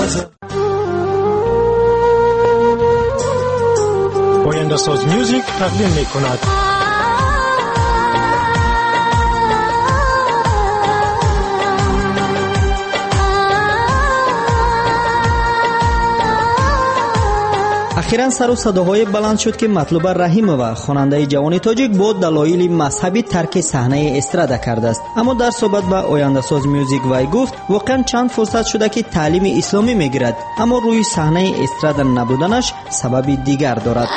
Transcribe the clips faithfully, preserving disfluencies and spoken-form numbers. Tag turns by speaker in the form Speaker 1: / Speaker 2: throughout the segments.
Speaker 1: آینده ساز میوزیک تقدیم می کند.
Speaker 2: اخیراً سر و صداهای بلند شد که مطلوبه رحیمова خواننده جوان تاجیک با دلایل مذهبی ترک صحنه استرادا کرده است. اما در صحبت با آینده ساز میوزیک وی گفت واقعاً چند فرصت شده که تعلیم اسلامی میگیرد، اما روی صحنه استرادا نبودنش سبب دیگر دارد.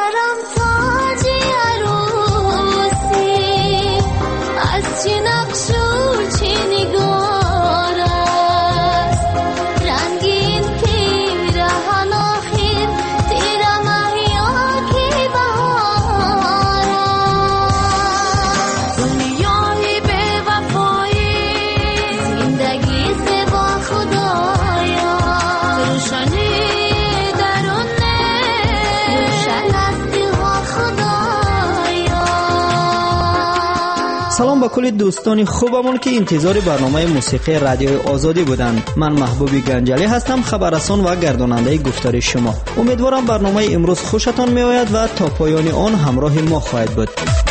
Speaker 2: سلام به کل دوستان خوبمون که انتظار برنامه موسیقی رادیوی آزادی بودند. من محبوب گنجلی هستم، خبررسان و گرداننده گفتار شما. امیدوارم برنامه امروز خوشتان میآید و تا پایان آن همراه ما خواهید بود.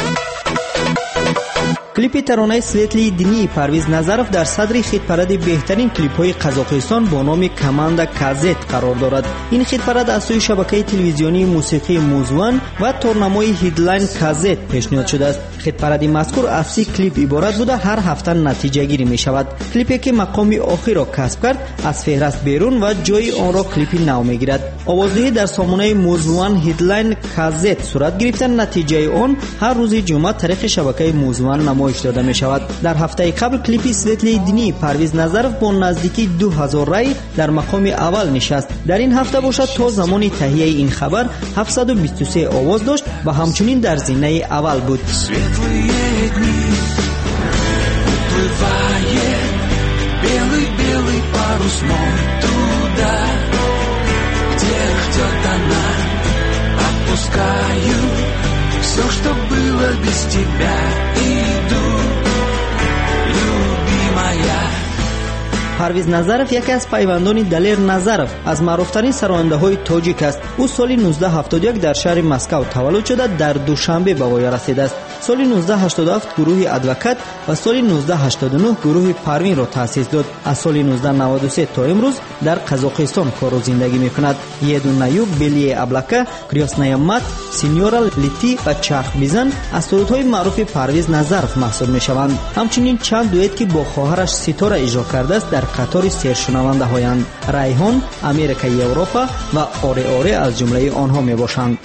Speaker 2: کلیپ ترانه سویتلی دینی پرویز نظرف در صدر خیت‌پرد بهترین کلیپ‌های قزاقستان با نام کماند کازت قرار دارد. این خیت‌پرد از سوی شبکه تلویزیونی موسیقی موزوان و تورنمای هیدلاین کازت پیشنهاد شده است. خیت‌پرد مذکور از سی کلیپ عبارت بوده، هر هفته نتیجه گیری می شود. کلیپی که مقام آخر را کسب کرد از فهرست بیرون و جای آن را کلیپ نو می گیرد. آوازدهی در سامانه موزوان هیدلاین کازت صورت گرفتن، نتیجه آن هر روز جمعه طریق شبکه موزوان نمایش داده می شود. در هفته قبل کلیپ سویتلی دینی پرویز نظرف با نزدیکی دو هزار رای در مقام اول نشست. در این هفته باشد تا زمان تهیه این خبر هفتصد و بیست و سه آواز داشت و همچنین در زینه اول بود.
Speaker 3: Все, что было без тебя, иду, любимая.
Speaker 2: پرویز نظرف یکی از پیوندان دلیر نظرف از معروفترین سراننده های تاجیک است. او سال نوزده هفتاد و یک در شهر مسکو تولد شده، در دوشنبه به وای رسیده است. سال نوزده هشتاد و هفت گروه ادوکات و سال نوزده هشتاد و نه گروه پروین را تأسیس داد. از سال نوزده نود و سه تا امروز در قزاقستان کار و زندگی میکند. یدون نیوب، بیلی ابلاکا، کریاسنای مات، سینیورا لیتی و چرخ بیزن از سرودهای معروف پرویز نظرف محسوب میشوند. همچنین چند دوئت که با خواهرش ستاره اجرا کرده است در قطار سرشنونده هایند. ریحان، امریکای اروپا و آره آره از جمله آنها می باشند.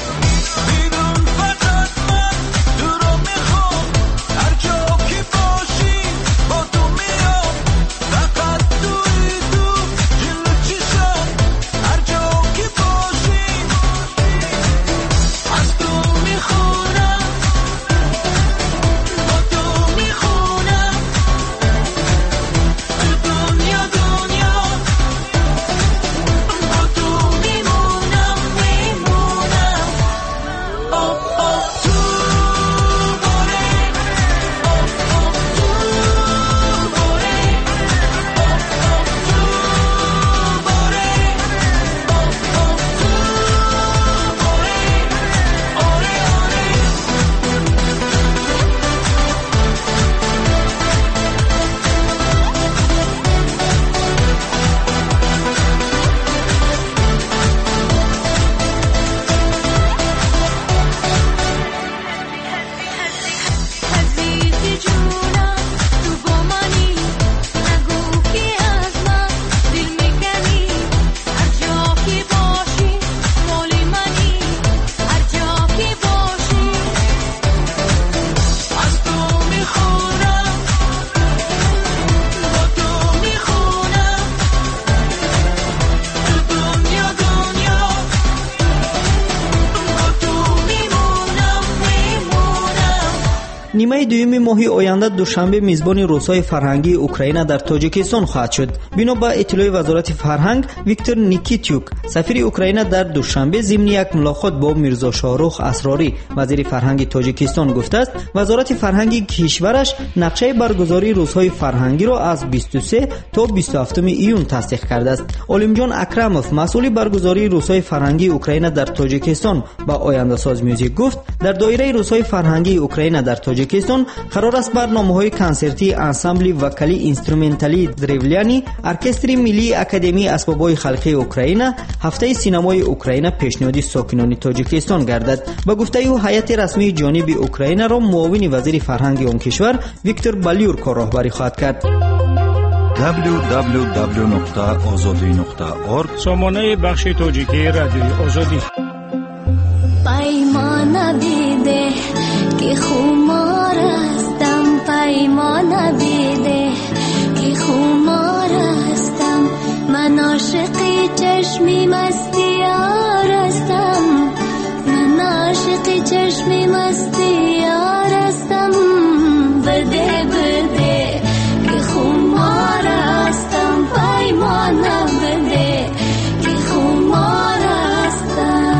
Speaker 2: نیمه دوم ماه آینده دوشنبه میزبان روزهای فرهنگی اوکراین در تاجیکستان خواهد شد. بنا به اطلاع وزارت فرهنگ، ویکتور نیکیتیوک سفیر اوکراین در دوشنبه ضمن یک ملاقات با میرزا شاهرخ اسراری وزیر فرهنگ تاجیکستان گفته است وزارت فرهنگ کشورش نقشه برگزاری روزهای فرهنگی را از بیست و سه تا بیست و هفت ایون تصدیق کرده است. عالمجان اکرموف مسئول برگزاری روزهای فرهنگی اوکراین در تاجیکستان با آینده ساز میوزیک گفت در دایره روزهای فرهنگی اوکراین در تاجیکستان قرار است برنامه‌های کنسرتی انسامبل وکالی اینسترومنتالی دریولیانی، ارکستر ملی اکادمی اسباب‌های خلقی اوکراین، هفته سینمای اوکراین پیشنهادی ساکنان تاجیکستان گردد. با گفته او هیئت رسمی جانب اوکراین را معاون وزیر فرهنگ آن کشور ویکتور بالیورکو راهبری خواهد کرد.
Speaker 4: دبلیو دبلیو دبلیو نقطه آزادی نقطه اورگ
Speaker 1: سامانه بخش تاجیکی رادیوی آزادی.
Speaker 5: پیمان بیده که خمار هستم، پیمان بیده که خمار هستم، من عاشقی چشمی مستی یار هستم، من عاشقی چشمی مستی یار هستم، بده بده که خمار هستم، پیمان بده که خمار هستم.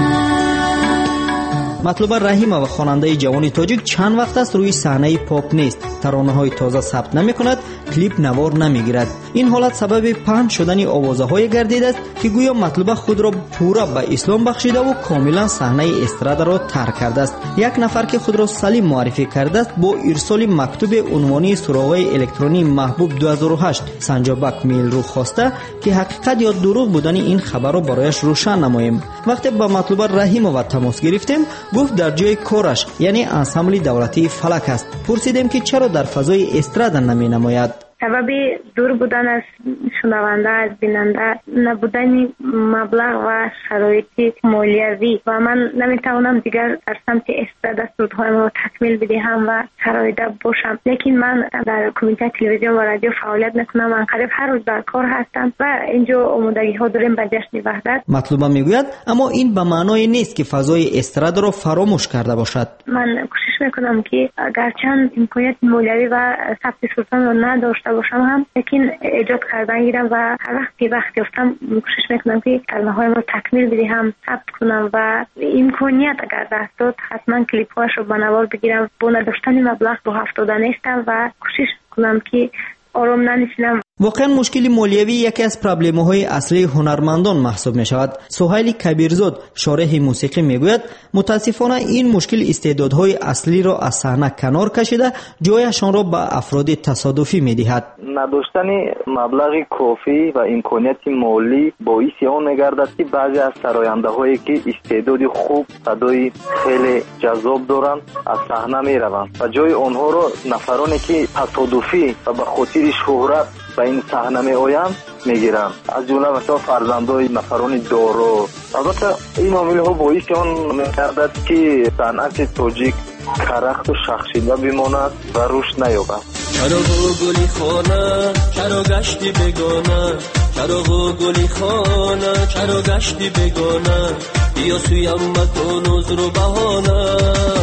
Speaker 2: مطلوب رحیمه و خواننده جوان تاجیک چند وقت است روی صحنه پاپ نیست، ترانه های تازه ثبت نمی کند، کلیپ نوار نمی گیرد. این حالت سبب پهن شدن آوازه های گردیده است که گویا مطلوب خود را پورا به اسلام بخشیده و کاملا صحنه استرادا را ترک کرده است. یک نفر که خود را سلیم معرفی کرده است با ارسال مکتوب عنوانی سراغ الکترونی محبوب دو هزار و هشت سنجابک میل رو خواسته که حقیقت یا دروغ بودن این خبر را برایش روشن نماییم. وقتی با مطلوب رحیم و تماس گرفتیم گفت در جای کارش یعنی انسامبل دولتی فلک است. پرسیدیم که چرا در فضای استرادا نمی نماید.
Speaker 6: سبب دور بودن از شنونده، از بیننده، نبودن مبلغ و شرایط مالیوی و من نمیتوانم دیگر در سمت استرادا سودهایم رو تکمیل بدهم و شرایط باشم. لیکن من در کمیته تلویزیون و رادیو فعالیت میکنم، من قریب هر روز در کار هستم و اینجا آمادگی ها داریم به جشن وحدت.
Speaker 2: مطلوبه میگوید اما این به معنای نیست که فضای استرادا را فراموش کرده باشد.
Speaker 6: من کوشش میکنم که گرچند امکانیت مالیوی و ثبت سودهایم رو نداشته باشم هم، لیکن ایجاد کردن گیرم و هر وقت که وقت یافتم کوشش میکنم که کلمه هایم رو تکمیل بدهم، ثبت کنم و امکانیت اگر دست داد حتما کلیپ هاش رو به نوار بگیرم. با نداشتن مبلغ رو افتاده نیستم و کوشش کنم که آرام ننشینم.
Speaker 2: واقعا مشکل مالیوی یکی از پرابلم‌های اصلی هنرمندان محسوب می‌شود. سهیل کبیرزاد شارح موسیقی میگوید متاسفانه این مشکل استعدادهای اصلی را از صحنه کنار کشیده جایشان را به افراد تصادفی می‌دهد.
Speaker 7: نداشتن مبلغ کافی و امکانیت مالی باعث آن می‌گردد که بعضی از سراینده‌هایی که استعداد خوب، صدای خیلی جذاب دارند از صحنه می‌روند و جای آنها را نفرانی که تصادفی و به خاطر شهرت به این صحنه می آیند میگیرند، از جمله مثلا فرزندای نفران دارا. البته این عامل ها باعث آن می‌گردد که صنعت تاجیک کرخت و شخصیده بماند و رشد نیابد.
Speaker 3: چراغ گلی خانه چرا گشتی بگانه، چراغ گلی خانه چرا گشتی بگانه، بیا سویم مکن عذر و بهانه،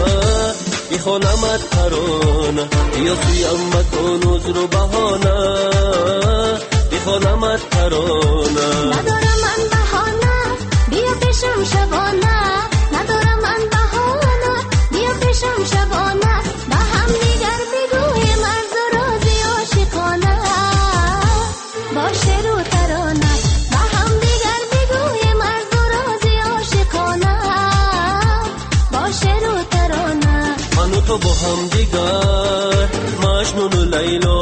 Speaker 3: میخوانمت ترانه، بیا سویم مکن عذر و بهانه، میخوانمت ترانه.
Speaker 5: ندارم من بهانه، بیا پیشم شبانه، ندارم من بهانه، بیا پیشم شبانه، با هم دیگر بگویم عرض و رازی عاشقانه، با شعر و ترانه، با هم دیگر بگویم عرض و رازی عاشقانه، با شعر و ترانه.
Speaker 3: من و تو با هم دیگر مجنون و لیلا،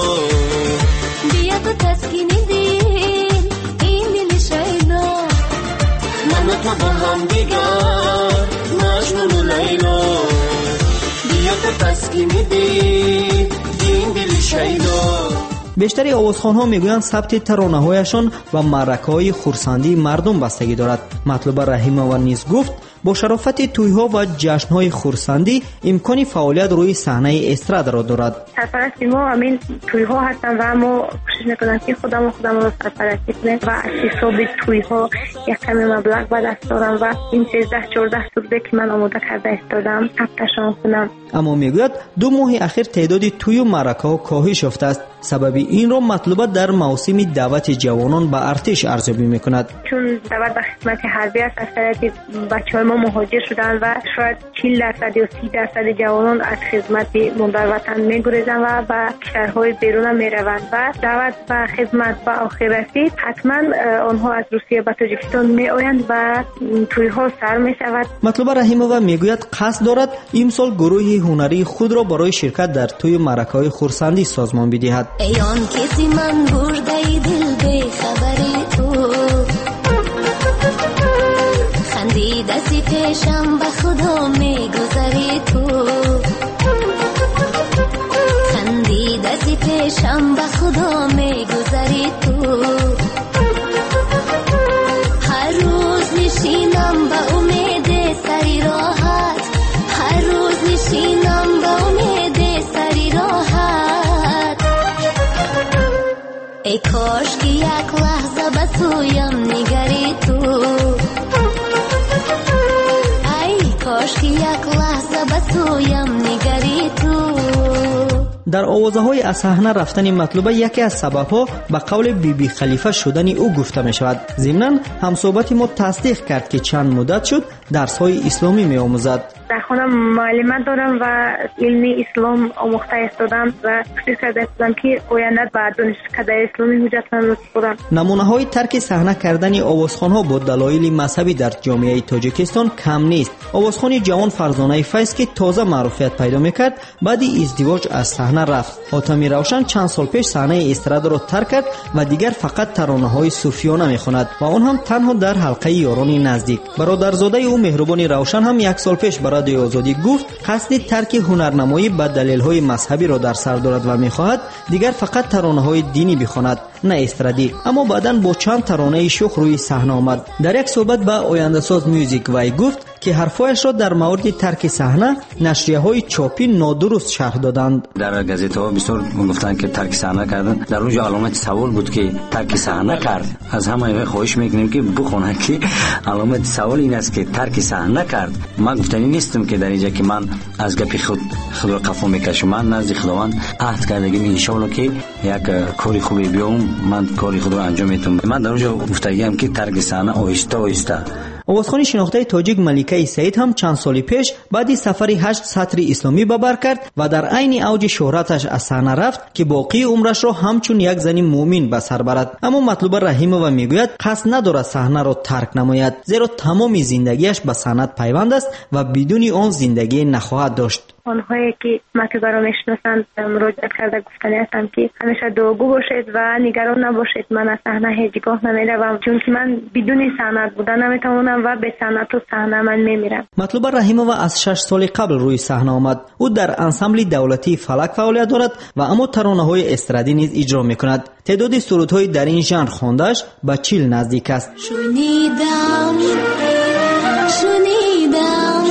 Speaker 5: بیا تو تسکین دل این دل شیدا،
Speaker 3: من و تو با هم دیگر مجنون و لیلا، بیا تو تسکین دل این دل شیدا.
Speaker 2: بیشتری آوازخوان‌ها میگویند ثبت ترانه‌هایشان و معرکه‌های خرسندی مردم بستگی دارد. مطلوب رحیمه و نیز گفت با شرافت توی‌ها و جشن‌های خرسندی امکان فعالیت روی صحنه استراد را دارد.
Speaker 6: سرپرستی ما همین توی‌ها هستن و ما کوشش می‌کنیم که خودمون خودمون را سرپرستی کنیم و از حساب توی‌ها یک کمی مبلغ به دست دارم و این سیزده چهارده سوره که من آماده کرده استادم ثبتشان کنم.
Speaker 2: اما میگوید دو ماه اخیر تعداد توی و معرکه‌ها کاهش یافته است. سبب این را مطلوبات در موسم دعوت جوانان به ارتش ارزیابی می‌کند.
Speaker 6: چون دعوت به خدمت حربی است، اکثریت بچه‌های ما مهاجر شدند و شاید چهل درصد یا سی درصد جوانان از خدمت مادر وطن می‌گریزند و به کشورهای بیرون می‌روند و دعوت به خدمت به آخرتی حتما آنها از روسیه به تاجیکستان می‌آیند و توی‌ها سر می‌شود.
Speaker 2: مطلوبه رحیمووا میگوید قصد دارد امسال گروه هنری خود را برای شرکت در توی معرکه‌های خرسندی سازمان بدهد.
Speaker 5: ای آن کسی من برده دل به خبری تو، خندیده سی پیشم به خدا میگذری تو، خندیده سی پیشم به خدا میگذری تو، هر روز نشینم به امید سری راحت، هر روز نشینم به امید سری راحت، ای کاش که یک لحظه به سویم نگری تو، ای کاش که یک لحظه به سویم نگری تو.
Speaker 2: در آوازه‌های از صحنه رفتن مطلوبه یکی از سبب‌ها به قول بی بی خلیفه شدن او گفته می‌شود. ضمناً همصحبت ما تصدیق کرد که چند مدت شد درس‌های اسلامی می‌آموزد.
Speaker 6: در خانه معلمت دارم و علمی اسلام آموخته استادم و کوشش کرده استادم که آینده به دانشکده اسلامی حجتمند بودم.
Speaker 2: نمونه‌های ترک صحنه کردن آوازخوان‌ها با دلایل مذهبی در جامعه تاجیکستان کم نیست. آوازخوان جوان فرزانه فیض که تازه معروفیت پیدا می‌کرد بعد ازدواج از صحنه رفت. حاتمی روشن چند سال پیش صحنه استراد را ترک کرد و دیگر فقط ترانه‌های صوفیانه می‌خواند و آن هم تنها در حلقه یاران نزدیک. برادرزاده او مهربان روشن هم یک سال پیش رادیو آزادی گفت قصد ترک هنرنمایی به دلایل مذهبی را در سر دارد و می‌خواهد دیگر فقط ترانه‌های دینی بخواند نه استرادی. اما بعداً با چند ترانه شوخ روی صحنه آمد. در یک صحبت با آینده‌ساز میوزیک وای گفت که حرفایش را در مورد ترک صحنه نشریه‌های چاپی نادرست شرح دادند.
Speaker 8: در گازیت‌ها بسیار گفتند که ترک صحنه کردن. در اونجا علامت سوال بود که ترک صحنه کرد. از همه خواهش می‌کنیم که بخونن که علامت سوال این است که ترک صحنه کرد. من گفتنی نیستم که در اینجا که من از گپی خود خود را قفا میکشم. من نزد خداوند عهد کردم ان شاء الله که یک کاری خوبی بیام من کاری خود را انجام میدم. من در اونجا گفتم که ترک صحنه آهسته آهسته.
Speaker 2: آوازخوان شناخته تاجیک ملیکه سعید هم چند سال پیش بعد سفری هشت سطر اسلامی به بر کرد و در عین اوج شهرتش از صحنه رفت که باقی عمرش را همچون یک زن مؤمن به سر برد. اما مطلوب رحیمووا میگوید قصد ندارد صحنه را ترک نماید، زیرا تمام زندگیش به صنعت پیوند است و بدون آن زندگی نخواهد داشت.
Speaker 6: آنهایی که مطلوبه را میشناسند مراجعت کرده گفتنی هستم که همیشه دعاگو باشید و نگران نباشید. من از صحنه هیچگاه نمیروم چون که من بدون صنعت بودن نمیتوانم و به صنعت و صحنه من میمیرم.
Speaker 2: مطلوبه رحیمووا از شش سال قبل روی صحنه آمد. او در انسامبل دولتی فلک فعالیت دارد و اما ترانه‌های استرادی نیز اجرا میکند. تعداد سرودهای در این ژانر خوانده‌اش به چهل نزدیک است.
Speaker 5: شنیدم شنیدم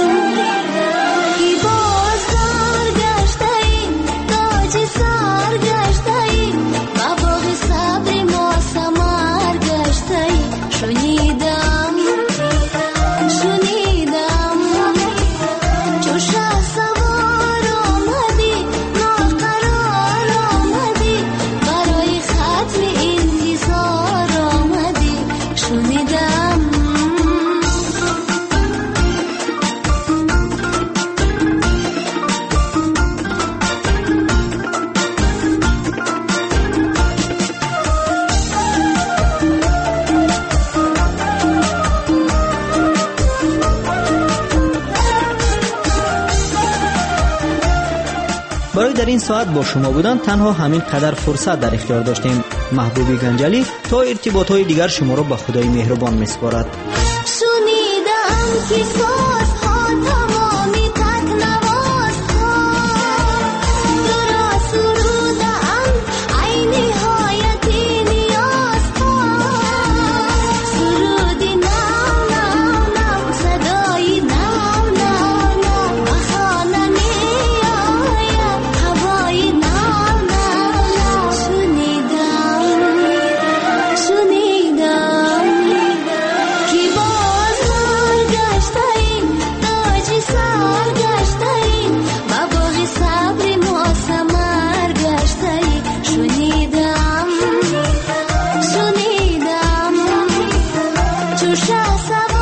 Speaker 2: برای در این ساعت با شما بودن تنها همین قدر فرصت در اختیار داشتیم. محبوبی گنجلی تا ارتباطهای دیگر شما را به خدای مهربان میسپارد.
Speaker 5: شنیدم که سازها تمامی تکنوازها درا سرودم ای نهایت نیازها، سرودی نو نو نو صدای فروش